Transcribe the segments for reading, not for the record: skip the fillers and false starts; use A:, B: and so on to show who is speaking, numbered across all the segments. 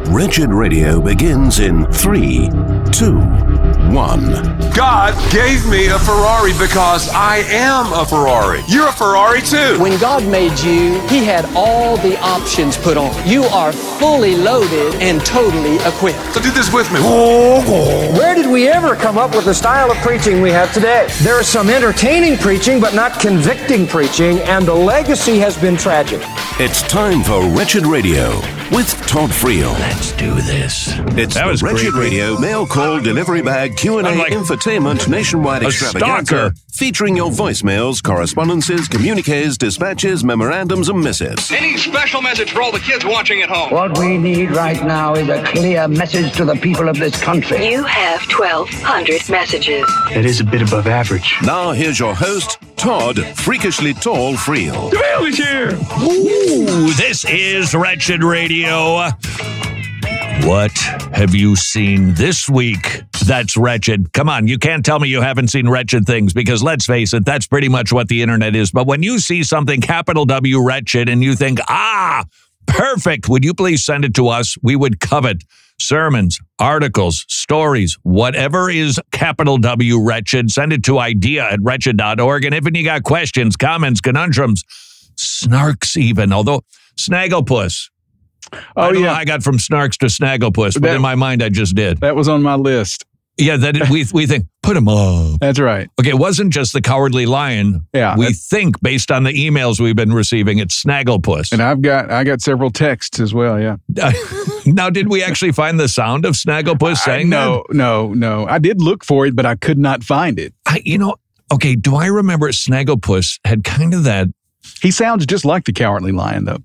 A: Wretched Radio begins in 3, 2, 1.
B: God gave me a Ferrari because I am a Ferrari. You're a Ferrari too.
C: When God made you, He had all the options put on. You are fully loaded and totally equipped.
B: So do this with me.
D: Where did we ever come up with the style of preaching we have today? There is some entertaining preaching, but not convicting preaching, and the legacy has been tragic.
A: It's time for Wretched Radio with Todd Friel.
E: Let's do this.
A: It's
E: That
A: the
E: was
A: Wretched
E: creepy.
A: Radio mail call delivery bag Q&A
E: I'm like
A: infotainment nationwide
E: a
A: extravaganza
E: stalker.
A: featuring your voicemails, correspondences, communiques, dispatches, memorandums, and missives.
F: Any special message for all the kids watching at home?
G: What we need right now is a clear message to the people of this country.
H: You have 1,200 messages.
E: That is a bit above average.
A: Now here's your host, Todd Freakishly Tall Friel.
E: Mail is here. Ooh, this is Wretched Radio. What have you seen this week that's wretched? Come on, you can't tell me you haven't seen wretched things, because let's face it, that's pretty much what the internet is. But when you see something capital W wretched and you think, perfect, would you please send it to us? We would covet sermons, articles, stories, whatever is capital W wretched. Send it to idea@wretched.org. And if you got questions, comments, conundrums, snarks even, although Snagglepuss. I don't know how I got from snarks to Snagglepuss, but in my mind, I just did.
I: That was on my list.
E: Yeah, we think, put him up.
I: That's right.
E: Okay, it wasn't just the Cowardly Lion.
I: Yeah,
E: we think, based on the emails we've been receiving, it's Snagglepuss.
I: And I got several texts as well, yeah.
E: Now, did we actually find the sound of Snagglepuss saying that?
I: No. I did look for it, but I could not find it.
E: Okay, do I remember Snagglepuss had kind of that...
I: He sounds just like the Cowardly Lion, though.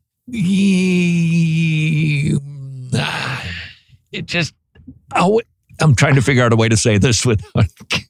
E: It just... I'm trying to figure out a way to say this without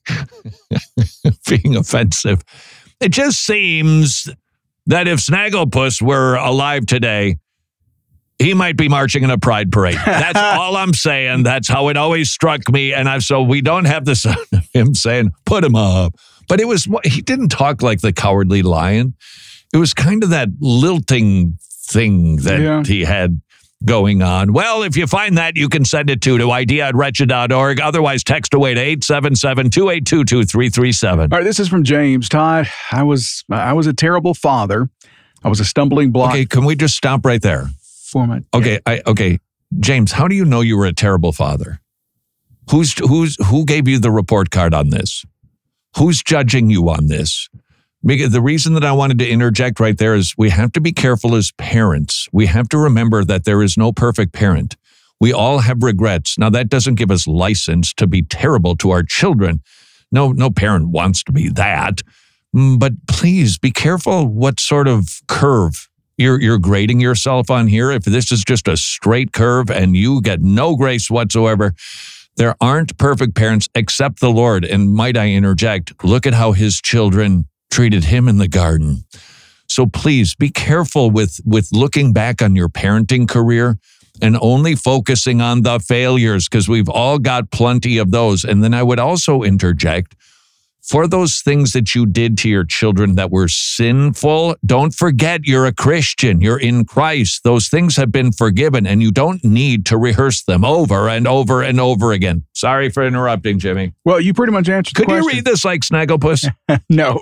E: being offensive. It just seems that if Snagglepuss were alive today, he might be marching in a pride parade. That's all I'm saying. That's how it always struck me. And so we don't have the sound of him saying, put him up. But he didn't talk like the Cowardly Lion. It was kind of that lilting thing that he had going on. Well, if you find that, you can send it to idea@wretched.org. Otherwise, text away to 877-282-2337.
I: All right, this is from James. Todd, I was a terrible father. I was a stumbling block.
E: Okay, can we just stop right there? Okay, James, how do you know you were a terrible father? Who gave you the report card on this? Who's judging you on this? Because the reason that I wanted to interject right there is we have to be careful as parents. We have to remember that there is no perfect parent. We all have regrets. Now, that doesn't give us license to be terrible to our children. No parent wants to be that. But please be careful what sort of curve you're grading yourself on here. If this is just a straight curve and you get no grace whatsoever, there aren't perfect parents except the Lord. And might I interject, look at how his children treated him in the garden. So please be careful with looking back on your parenting career and only focusing on the failures, because we've all got plenty of those. And then I would also interject, for those things that you did to your children that were sinful, don't forget you're a Christian. You're in Christ. Those things have been forgiven, and you don't need to rehearse them over and over and over again. Sorry for interrupting, Jimmy.
I: Well, you pretty much answered the question.
E: Could you read this like Snagglepuss?
I: No.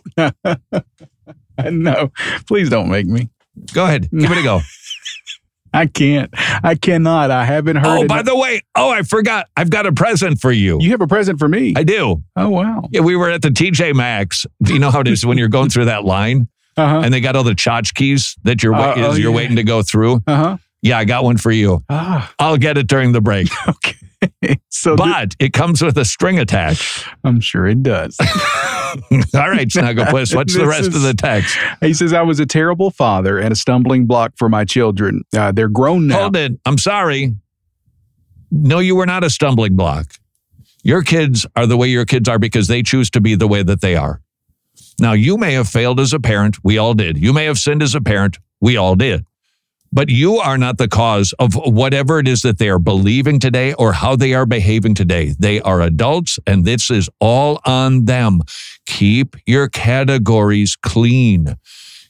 I: No. Please don't make me.
E: Go ahead. Give it a go.
I: I can't. I cannot. I haven't heard it.
E: Oh, by the way, I forgot. I've got a present for you.
I: You have a present for me?
E: I do.
I: Oh, wow.
E: Yeah, we were at the TJ Maxx. Do you know how it is when you're going through that line? And they got all the tchotchkes that you're waiting to go through? Yeah, I got one for you. I'll get it during the break.
I: Okay.
E: But it comes with a string attached.
I: I'm sure it does.
E: All right, Snagglepuss, what's the rest of the text?
I: He says, I was a terrible father and a stumbling block for my children. They're grown now.
E: Hold it. I'm sorry. No, you were not a stumbling block. Your kids are the way your kids are because they choose to be the way that they are. Now, you may have failed as a parent. We all did. You may have sinned as a parent. We all did. But you are not the cause of whatever it is that they are believing today or how they are behaving today. They are adults, and this is all on them. Keep your categories clean.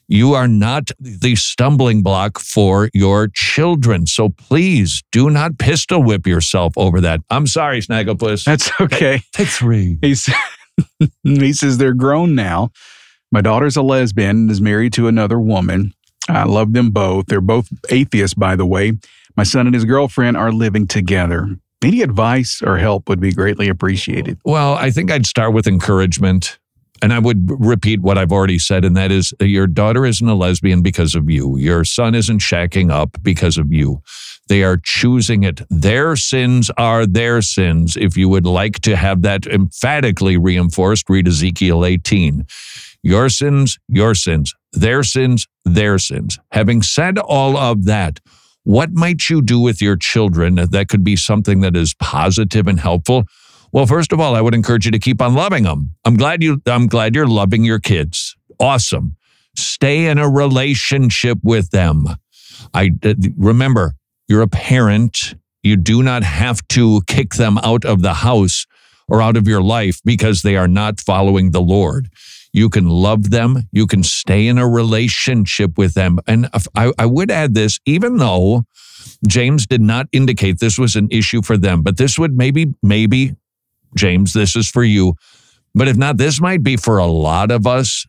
E: You are not the stumbling block for your children. So please do not pistol whip yourself over that. I'm sorry, Snagglepuss.
I: That's okay.
E: Take 3.
I: He says they're grown now. My daughter's a lesbian and is married to another woman. I love them both. They're both atheists, by the way. My son and his girlfriend are living together. Any advice or help would be greatly appreciated.
E: Well, I think I'd start with encouragement. And I would repeat what I've already said, and that is your daughter isn't a lesbian because of you. Your son isn't shacking up because of you. They are choosing it. Their sins are their sins. If you would like to have that emphatically reinforced, read Ezekiel 18. Your sins, your sins. Their sins, their sins. Having said all of that, what might you do with your children that could be something that is positive and helpful? Well, first of all, I would encourage you to keep on loving them. I'm glad you're loving your kids. Awesome. Stay in a relationship with them. Remember, you're a parent. You do not have to kick them out of the house or out of your life because they are not following the Lord. You can love them. You can stay in a relationship with them. And I would add this, even though James did not indicate this was an issue for them, but this would maybe, James, this is for you. But if not, this might be for a lot of us.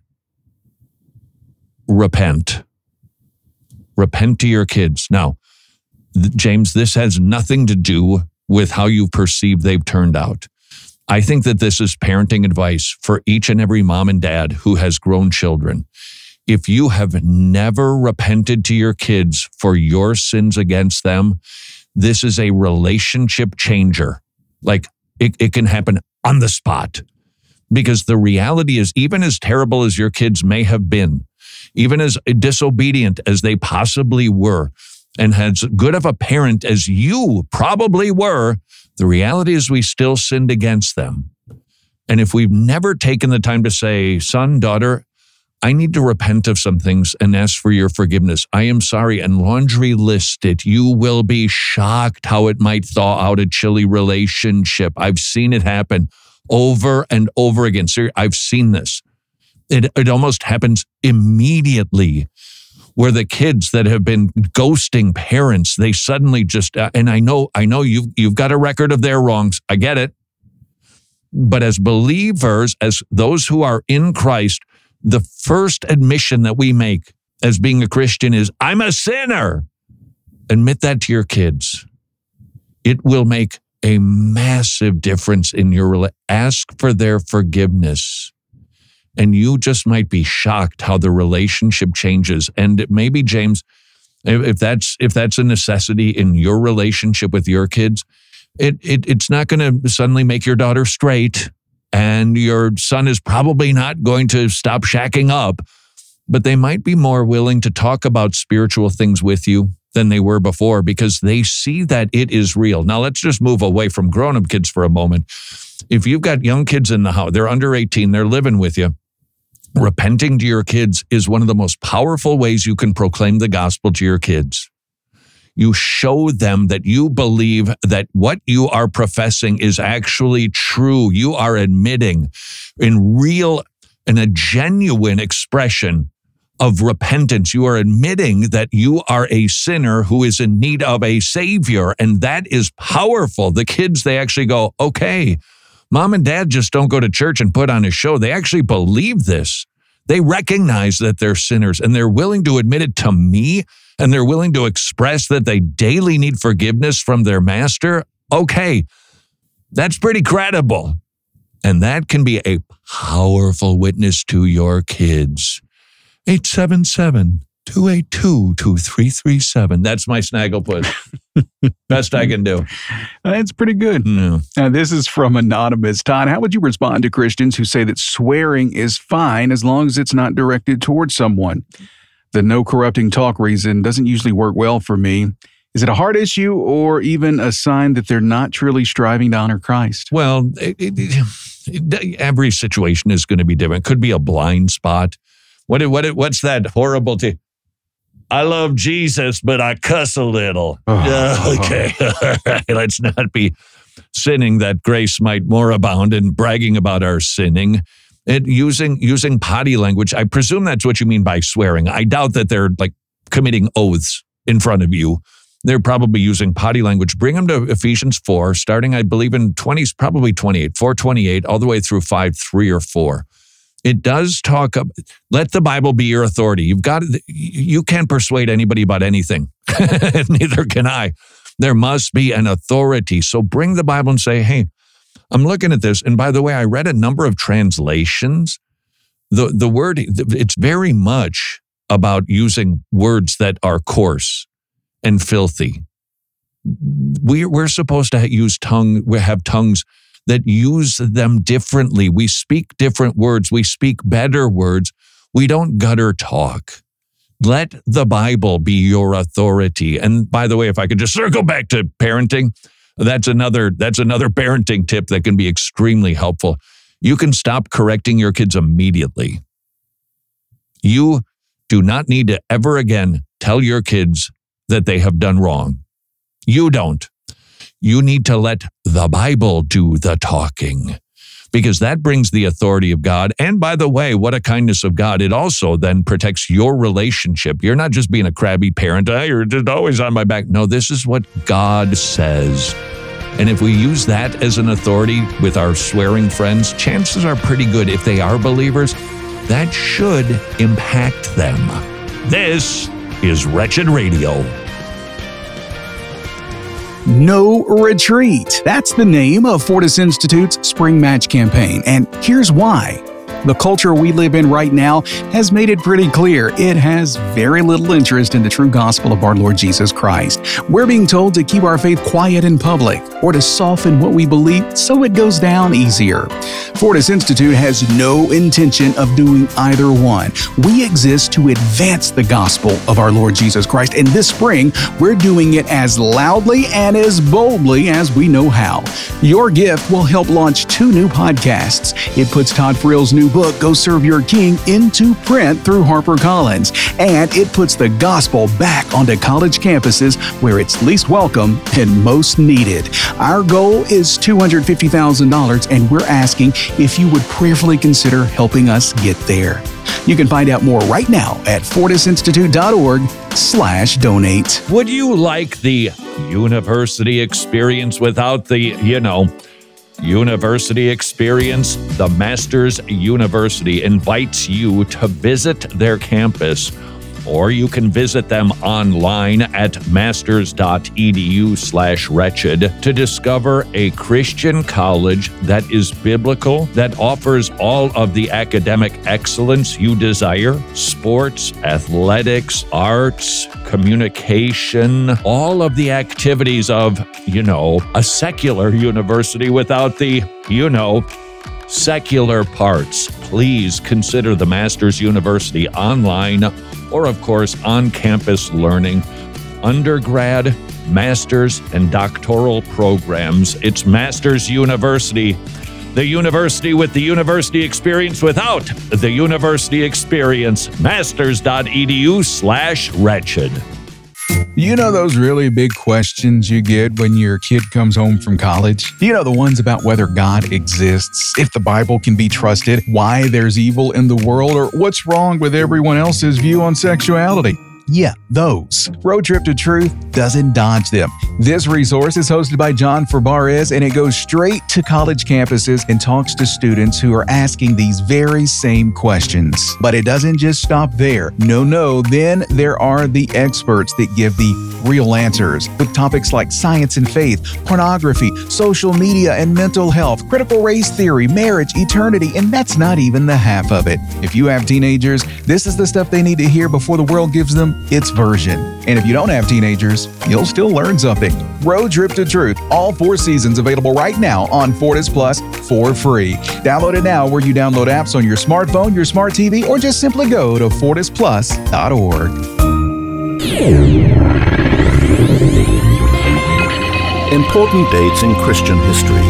E: Repent. Repent to your kids. Now, James, this has nothing to do with how you perceive they've turned out. I think that this is parenting advice for each and every mom and dad who has grown children. If you have never repented to your kids for your sins against them, this is a relationship changer. Like, it can happen on the spot, because the reality is, even as terrible as your kids may have been, even as disobedient as they possibly were, and as good of a parent as you probably were, the reality is we still sinned against them. And if we've never taken the time to say, son, daughter, I need to repent of some things and ask for your forgiveness. I am sorry, and laundry list it. You will be shocked how it might thaw out a chilly relationship. I've seen it happen over and over again. Seriously, I've seen this. It almost happens immediately, where the kids that have been ghosting parents, they suddenly just, and I know you've got a record of their wrongs. I get it. But as believers, as those who are in Christ, the first admission that we make as being a Christian is, I'm a sinner. Admit that to your kids. It will make a massive difference in your relationship. Ask for their forgiveness. And you just might be shocked how the relationship changes. And maybe, James, if that's a necessity in your relationship with your kids, it's not going to suddenly make your daughter straight. And your son is probably not going to stop shacking up, but they might be more willing to talk about spiritual things with you than they were before, because they see that it is real. Now, let's just move away from grown-up kids for a moment. If you've got young kids in the house, they're under 18, they're living with you, repenting to your kids is one of the most powerful ways you can proclaim the gospel to your kids. You show them that you believe that what you are professing is actually true. You are admitting in a genuine expression of repentance. You are admitting that you are a sinner who is in need of a savior. And that is powerful. The kids, they actually go, okay, mom and dad just don't go to church and put on a show. They actually believe this. They recognize that they're sinners, and they're willing to admit it to me, and they're willing to express that they daily need forgiveness from their master. Okay, that's pretty credible. And that can be a powerful witness to your kids. 877-282-2337. That's my Snagglepuss. Best I can do.
I: That's pretty good.
E: No.
I: Now, this is from Anonymous. Todd, how would you respond to Christians who say that swearing is fine as long as it's not directed towards someone? The no corrupting talk reason doesn't usually work well for me. Is it a hard issue or even a sign that they're not truly striving to honor Christ?
E: Well, every situation is going to be different. Could be a blind spot. What's that horrible thing? I love Jesus, but I cuss a little. Okay, all right. Let's not be sinning that grace might more abound and bragging about our sinning. Using potty language. I presume that's what you mean by swearing. I doubt that they're like committing oaths in front of you. They're probably using potty language. Bring them to Ephesians 4, starting, I believe, in 20s, probably 28, 4:28, all the way through 5:3 or 4. It does talk about, let the Bible be your authority. You can't persuade anybody about anything. Neither can I. There must be an authority. So bring the Bible and say, hey, I'm looking at this. And by the way, I read a number of translations. The word, it's very much about using words that are coarse and filthy. We're supposed to have tongues that use them differently. We speak different words. We speak better words. We don't gutter talk. Let the Bible be your authority. And by the way, if I could just circle back to parenting, that's another parenting tip that can be extremely helpful. You can stop correcting your kids immediately. You do not need to ever again tell your kids that they have done wrong. You don't. You need to let the Bible do the talking, because that brings the authority of God. And by the way, what a kindness of God. It also then protects your relationship. You're not just being a crabby parent. You're just always on my back. No, this is what God says. And if we use that as an authority with our swearing friends, chances are pretty good, if they are believers, that should impact them. This is Wretched Radio.
I: No Retreat. That's the name of Fortis Institute's Spring Match campaign. And here's why. The culture we live in right now has made it pretty clear it has very little interest in the true gospel of our Lord Jesus Christ. We're being told to keep our faith quiet in public or to soften what we believe so it goes down easier. Fortis Institute has no intention of doing either one. We exist to advance the gospel of our Lord Jesus Christ, and this spring, we're doing it as loudly and as boldly as we know how. Your gift will help launch 2 new podcasts. It puts Todd Friel's new book, Go Serve Your King, into print through HarperCollins, and it puts the gospel back onto college campuses where it's least welcome and most needed. Our goal is $250,000, and we're asking if you would prayerfully consider helping us get there. You can find out more right now at fortisinstitute.org/donate.
E: Would you like the university experience without the, university experience? The Masters University invites you to visit their campus, or you can visit them online at masters.edu/wretched to discover a Christian college that is biblical, that offers all of the academic excellence you desire: sports, athletics, arts, communication, all of the activities of, a secular university without the, secular parts. Please consider the Masters University online, or of course on-campus learning, undergrad, master's, and doctoral programs. It's Masters University, the university with the university experience without the university experience. Masters.edu/wretched.
I: You know those really big questions you get when your kid comes home from college? You know, the ones about whether God exists, if the Bible can be trusted, why there's evil in the world, or what's wrong with everyone else's view on sexuality. Yeah, those. Road Trip to Truth doesn't dodge them. This resource is hosted by John Ferbarez, and it goes straight to college campuses and talks to students who are asking these very same questions. But it doesn't just stop there. No. Then there are the experts that give the real answers with topics like science and faith, pornography, social media and mental health, critical race theory, marriage, eternity, and that's not even the half of it. If you have teenagers, this is the stuff they need to hear before the world gives them its version. And if you don't have teenagers, you'll still learn something. Road Trip to Truth, all 4 seasons available right now on Fortis Plus for free. Download it now where you download apps on your smartphone, your smart TV, or just simply go to fortisplus.org.
A: Important dates in Christian history.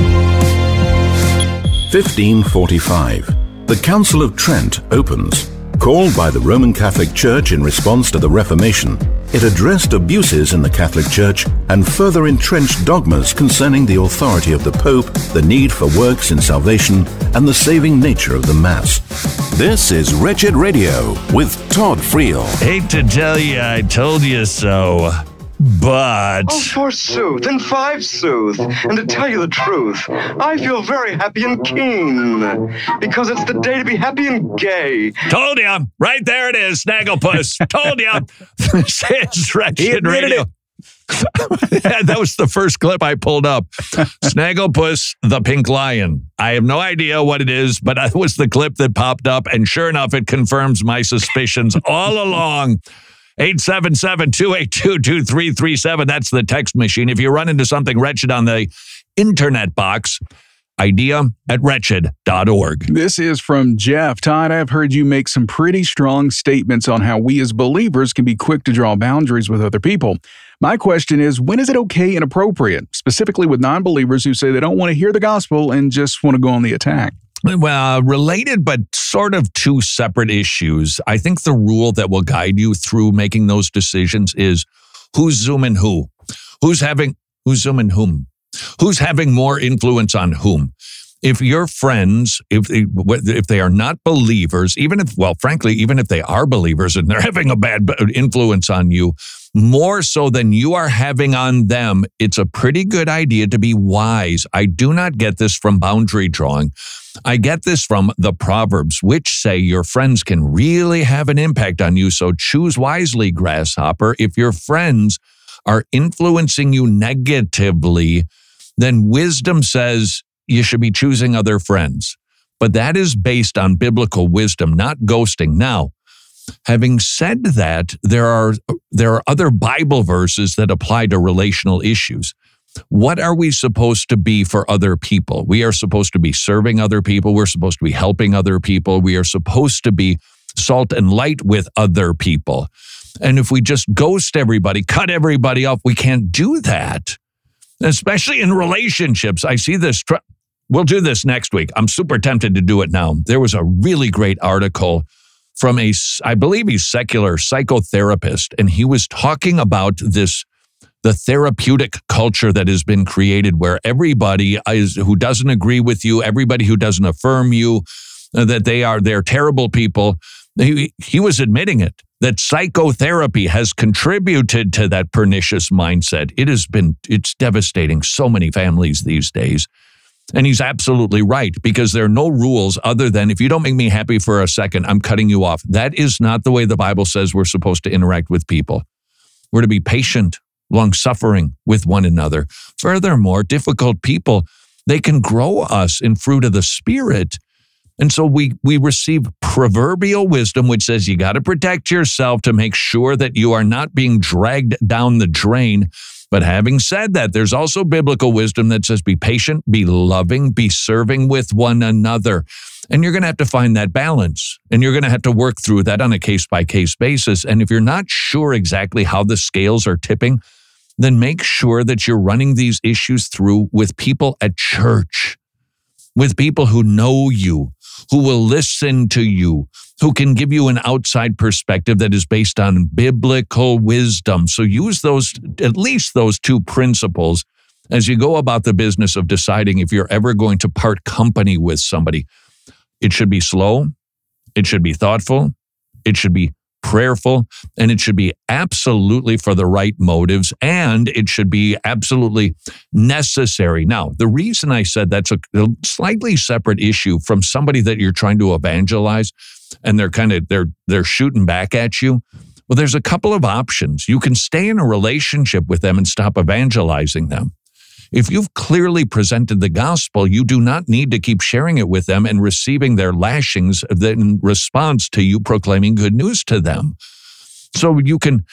A: 1545. The Council of Trent opens. Called by the Roman Catholic Church in response to the Reformation,
J: It addressed abuses in the Catholic Church and further entrenched dogmas concerning the authority of the Pope, the need for works in salvation, and the saving nature of the Mass.
A: This is Wretched Radio with Todd Friel.
E: Hate to tell you, I told you so. But...
F: Oh, forsooth, and five sooth. And to tell you the truth, I feel very happy and keen, because it's the day to be happy and gay.
E: Told ya. Right there it is, Snagglepuss. Told ya. This is Wretched Radio. That was the first clip I pulled up. Snagglepuss, the pink lion. I have no idea what it is, but that was the clip that popped up, and sure enough, it confirms my suspicions all along. 877-282-2337. That's the text machine. If you run into something wretched on the internet box, idea@wretched.org.
I: This is from Jeff. Todd, I've heard you make some pretty strong statements on how we as believers can be quick to draw boundaries with other people. My question is, when is it okay and appropriate, specifically with non-believers who say they don't want to hear the gospel and just want to go on the attack?
E: Well, related, but sort of two separate issues. I think the rule that will guide you through making those decisions is who's zooming who? Who's zooming whom? Who's having more influence on whom? If your friends, if they are not believers, even if they are believers and they're having a bad influence on you, more so than you are having on them, it's a pretty good idea to be wise. I do not get this from boundary drawing. I get this from the Proverbs, which say your friends can really have an impact on you. So choose wisely, grasshopper. If your friends are influencing you negatively, then wisdom says you should be choosing other friends. But that is based on biblical wisdom, not ghosting. Now, having said that, there are other Bible verses that apply to relational issues. What are we supposed to be for other people? We are supposed to be serving other people. We're supposed to be helping other people. We are supposed to be salt and light with other people. And if we just ghost everybody, cut everybody off, we can't do that. Especially in relationships. I see this. We'll do this next week. I'm super tempted to do it now. There was a really great article from I believe he's secular psychotherapist, and he was talking about the therapeutic culture that has been created where everybody who doesn't agree with you, everybody who doesn't affirm you, that they're terrible people. He was admitting it, that psychotherapy has contributed to that pernicious mindset. It's devastating so many families these days. And he's absolutely right, because there are no rules other than if you don't make me happy for a second, I'm cutting you off. That is not the way the Bible says we're supposed to interact with people. We're to be patient, long-suffering with one another. Furthermore, difficult people, they can grow us in fruit of the Spirit. And so we receive proverbial wisdom, which says you got to protect yourself to make sure that you are not being dragged down the drain. But having said that, there's also biblical wisdom that says be patient, be loving, be serving with one another. And you're going to have to find that balance. And you're going to have to work through that on a case-by-case basis. And if you're not sure exactly how the scales are tipping, then make sure that you're running these issues through with people at church, with people who know you, who will listen to you, who can give you an outside perspective that is based on biblical wisdom. So use at least those two principles as you go about the business of deciding if you're ever going to part company with somebody. It should be slow, it should be thoughtful, it should be prayerful, and it should be absolutely for the right motives, and it should be absolutely necessary. Now, the reason I said that's a slightly separate issue from somebody that you're trying to evangelize, and they're shooting back at you. Well, there's a couple of options. You can stay in a relationship with them and stop evangelizing them. If you've clearly presented the gospel, you do not need to keep sharing it with them and receiving their lashings in response to you proclaiming good news to them. So you can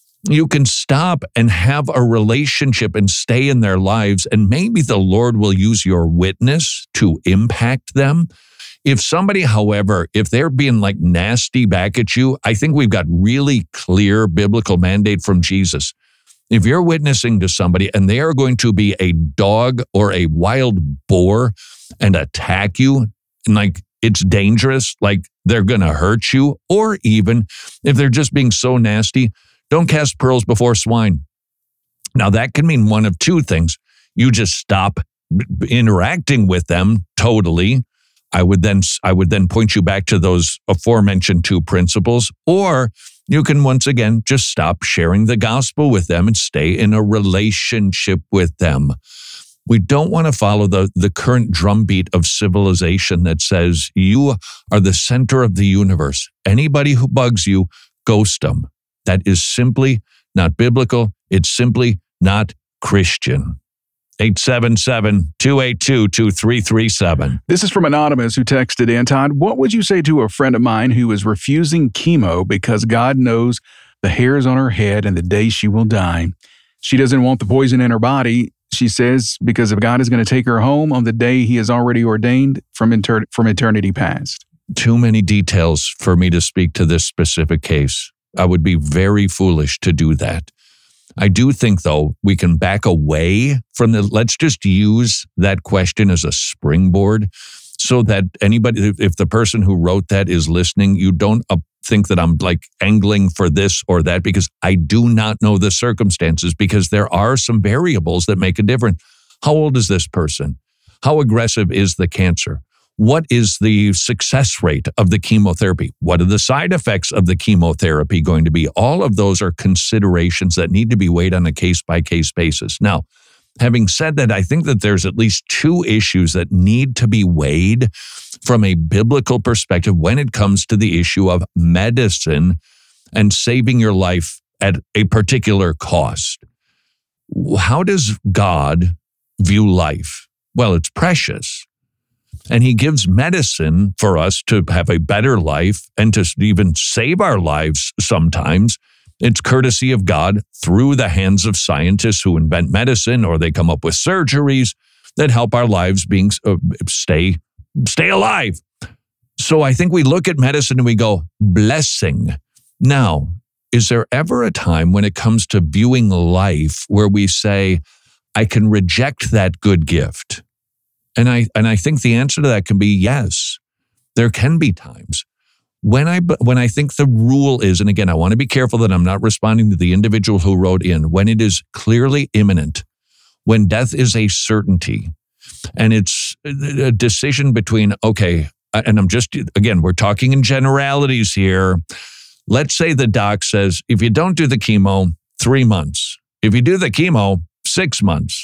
E: stop and have a relationship and stay in their lives, and maybe the Lord will use your witness to impact them. If somebody, however, if they're being like nasty back at you, I think we've got really clear biblical mandate from Jesus. If you're witnessing to somebody and they are going to be a dog or a wild boar and attack you, and like it's dangerous, like they're going to hurt you, or even if they're just being so nasty, Don't cast pearls before swine. Now, that can mean one of two things. You just stop interacting with them totally. I would then point you back to those aforementioned two principles, or you can once again just stop sharing the gospel with them and stay in a relationship with them. We don't want to follow the current drumbeat of civilization that says you are the center of the universe. Anybody who bugs you, ghost them. That is simply not biblical. It's simply not Christian. 877-282-2337.
I: This is from Anonymous, who texted in, Todd, what would you say to a friend of mine who is refusing chemo because God knows the hairs on her head and the day she will die? She doesn't want the poison in her body, she says, because if God is going to take her home on the day he has already ordained from eternity past.
E: Too many details for me to speak to this specific case. I would be very foolish to do that. I do think, though, we can back away from let's just use that question as a springboard so that anybody, if the person who wrote that is listening, you don't think that I'm like angling for this or that, because I do not know the circumstances, because there are some variables that make a difference. How old is this person? How aggressive is the cancer? What is the success rate of the chemotherapy? What are the side effects of the chemotherapy going to be? All of those are considerations that need to be weighed on a case-by-case basis. Now, having said that, I think that there's at least two issues that need to be weighed from a biblical perspective when it comes to the issue of medicine and saving your life at a particular cost. How does God view life? Well, it's precious. And he gives medicine for us to have a better life and to even save our lives sometimes. It's courtesy of God through the hands of scientists who invent medicine, or they come up with surgeries that help our lives stay alive. So I think we look at medicine and we go, blessing. Now, is there ever a time when it comes to viewing life where we say, I can reject that good gift? And I think the answer to that can be yes. There can be times when I think the rule is, and again, I want to be careful that I'm not responding to the individual who wrote in, when it is clearly imminent, when death is a certainty, and it's a decision between, okay, and I'm just, again, we're talking in generalities here. Let's say the doc says, if you don't do the chemo, 3 months. If you do the chemo, 6 months.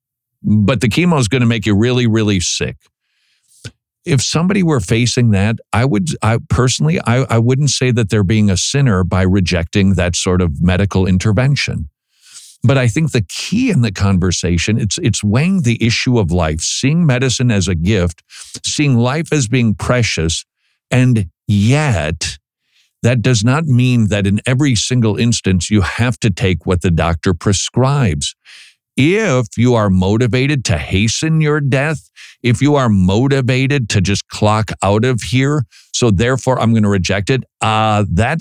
E: But the chemo is going to make you really, really sick. If somebody were facing that, I wouldn't say that they're being a sinner by rejecting that sort of medical intervention. But I think the key in the conversation, it's weighing the issue of life, seeing medicine as a gift, seeing life as being precious, and yet that does not mean that in every single instance you have to take what the doctor prescribes. If you are motivated to hasten your death, if you are motivated to just clock out of here, so therefore I'm going to reject it, I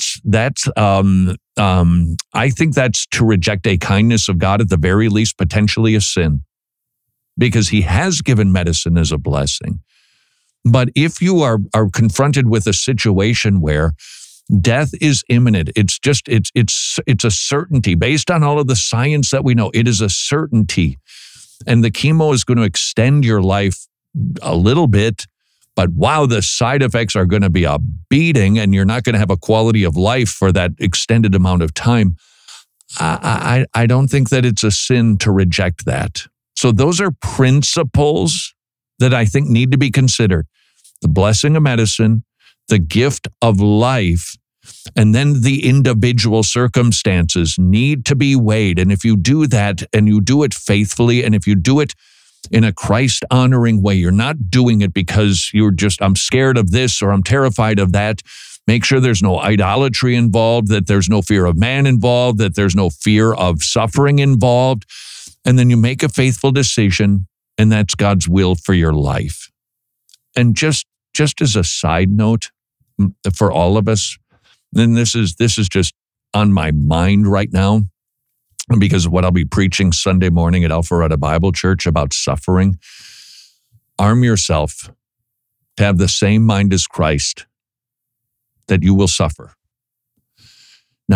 E: think that's to reject a kindness of God, at the very least, potentially a sin, because he has given medicine as a blessing. But if you are confronted with a situation where death is imminent, it's a certainty based on all of the science that we know. It is a certainty. And the chemo is going to extend your life a little bit, but wow, the side effects are going to be a beating, and you're not going to have a quality of life for that extended amount of time. I don't think that it's a sin to reject that. So those are principles that I think need to be considered. The blessing of medicine, the gift of life, and then the individual circumstances need to be weighed. And if you do that, and you do it faithfully, and if you do it in a Christ-honoring way, you're not doing it because I'm scared of this or I'm terrified of that. Make sure there's no idolatry involved, that there's no fear of man involved, that there's no fear of suffering involved. And then you make a faithful decision, and that's God's will for your life. And just as a side note, for all of us, and this is just on my mind right now, because of what I'll be preaching Sunday morning at Alpharetta Bible Church about suffering. Arm yourself to have the same mind as Christ, that you will suffer. Now,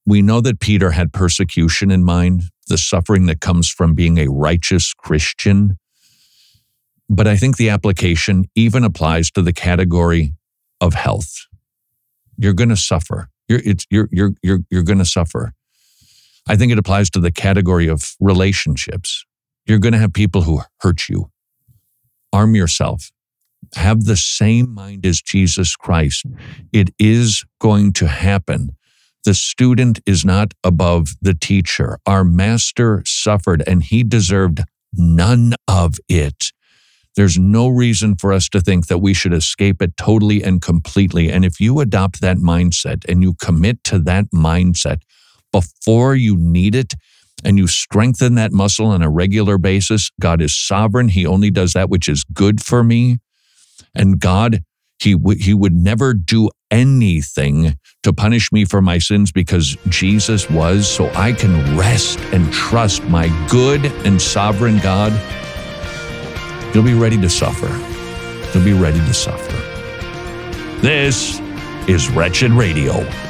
E: we know that Peter had persecution in mind, the suffering that comes from being a righteous Christian. But I think the application even applies to the category of health. You're going to suffer. You're going to suffer. I think it applies to the category of relationships. You're going to have people who hurt you. Arm yourself. Have the same mind as Jesus Christ. It is going to happen. The student is not above the teacher. Our master suffered, and he deserved none of it. There's no reason for us to think that we should escape it totally and completely. And if you adopt that mindset and you commit to that mindset before you need it, and you strengthen that muscle on a regular basis, God is sovereign. He only does that which is good for me. And God, He would never do anything to punish me for my sins because Jesus was, so I can rest and trust my good and sovereign God. You'll be ready to suffer. You'll be ready to suffer. This is Wretched Radio.